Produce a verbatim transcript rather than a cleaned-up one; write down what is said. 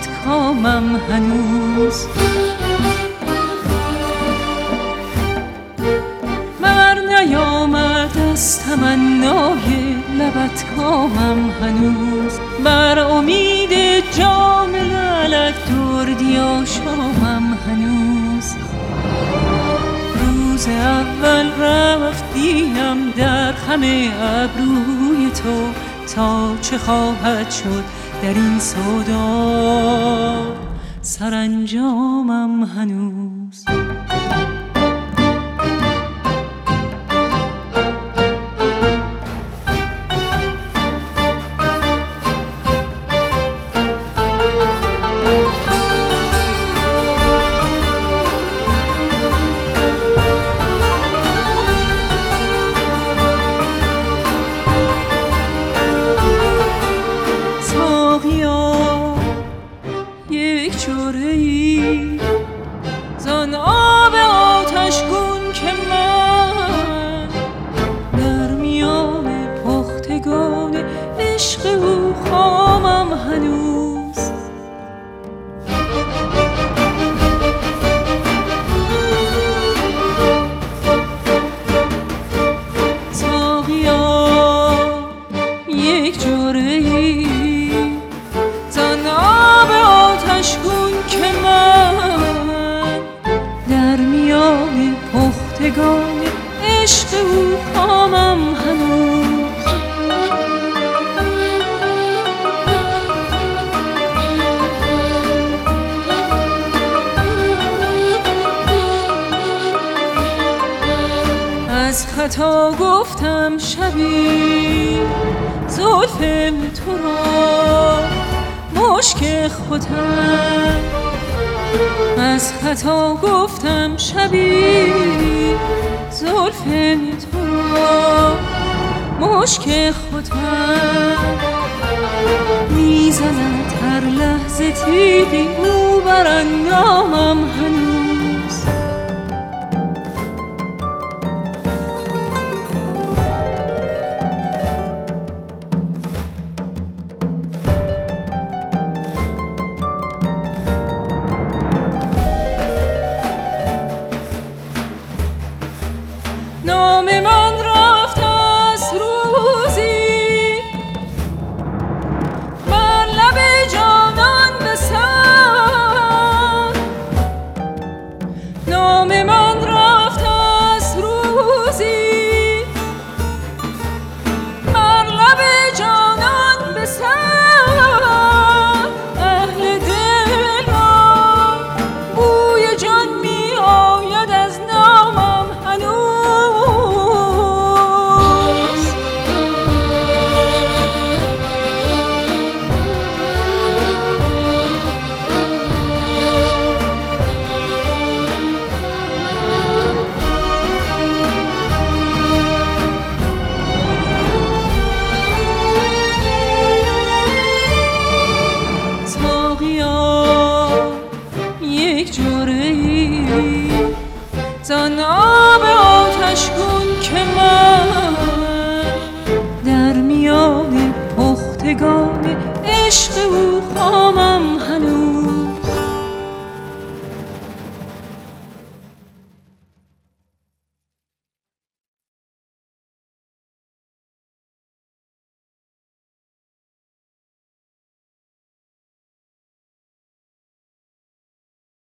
لبت کامم هنوز. بر نیامد از تمنای لبت کامم هنوز. بر امید جام لعلت دردی آشامم هنوز. روز اول رفتیم در خم ابروی تو، تا چه خواهد شد در این سودا سرانجامم هنوز. زان آب آتشگون که من در میان پختگان عشق او خامم هنوز. ساقیا یک جرعه‌ای زان آب آتشگون که من در میان پختگان عشق او خامم هنوز. از خطا گفتم شبی زلف تو را مشک ختن. از خطا گفتم شبی زلف تو را مشک ختن. میزند هر لحظه تیغی او بر اندامم هنوز.